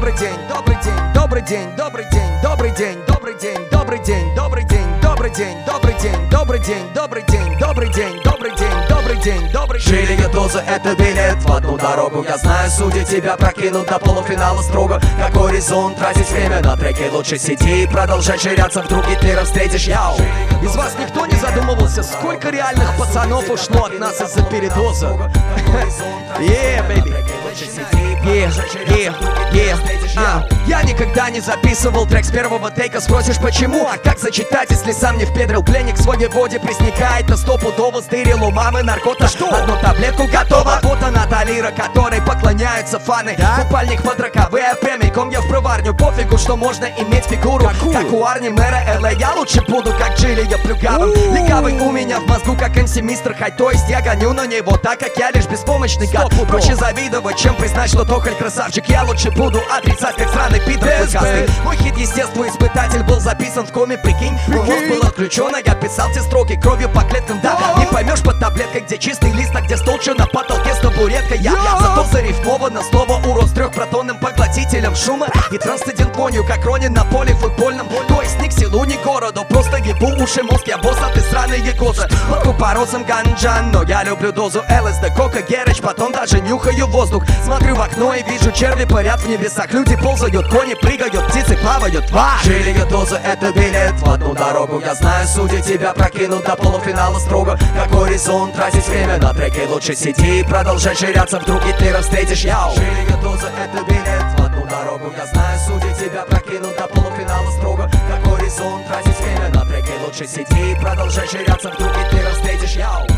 добрый день, добрый день, добрый день, добрый день, добрый день, добрый день, добрый день, добрый день, добрый день, добрый день, добрый день, добрый день, добрый день, добрый день, добрый день, добрый день. Жилия доза — это билет в одну дорогу. Я знаю, судьи тебя прокинут до полуфинала строго. Какой резон тратить время на треки? Лучше сиди и продолжай ширяться, вдруг Гитлера встретишь. Яу! Из вас никто не задумывался, сколько реальных пацанов ушло от нас из-за передоза? Yeah, baby. Я никогда не записывал трек с первого тейка. Спросишь почему, а как зачитать, если сам не впедрил? Пленник в своей воде пресникает, на стопудово стырил у мамы наркота. Одну таблетку готова. Вот она та лира, которой поклоняются фаны. Купальник под роковые, прямиком я в броварню. Пофигу, что можно иметь фигуру как у Арни мэра Л.А. Я лучше буду как Жилия плюгавым. Легавый у меня в мозгу, как МС Мистер Хай. То есть я гоню на него, так как я лишь беспомощный гад. Проще завидовать, чем признать, что тохоль красавчик. Я лучше буду отрицать, как сраный пидор клыкастый. Мой хит естествоиспытатель был записан в коме, прикинь. Мой мозг был отключен, а я писал те строки кровью по клеткам. Да, не поймешь под таблеткой, где чистый лист, а где столчу на потолке с табуреткой. Я зато зарифмовано слово урод с трехпротонным поглотителем шума и трансцендент вонью, как Ронин на поле футбольном. То есть ни к селу, ни к городу, просто ебу уши, мозг, я босс, а ты сраные козы. Вот купоросом ганджа, но я люблю дозу ЛСД, кока, герыч, потом даже нюхаю воздух. Смотрю в окно и вижу черви парят в небесах. Люди ползают, кони прыгают, птицы плавают. Жилия доза — это билет в одну дорогу. Я знаю, судьи тебя прокинут до полуфинала строго. Какой резон тратить время на треки? Лучше сиди и продолжай ширяться, вдруг Гитлера встретишь. Яу! Жилия доза — это билет в одну дорогу. Я знаю, судьи тебя прокинут до полуфинала строго. Какой резон тратить время на треки? Лучше сиди и продолжай ширяться, вдруг Гитлера встретишь. Яу!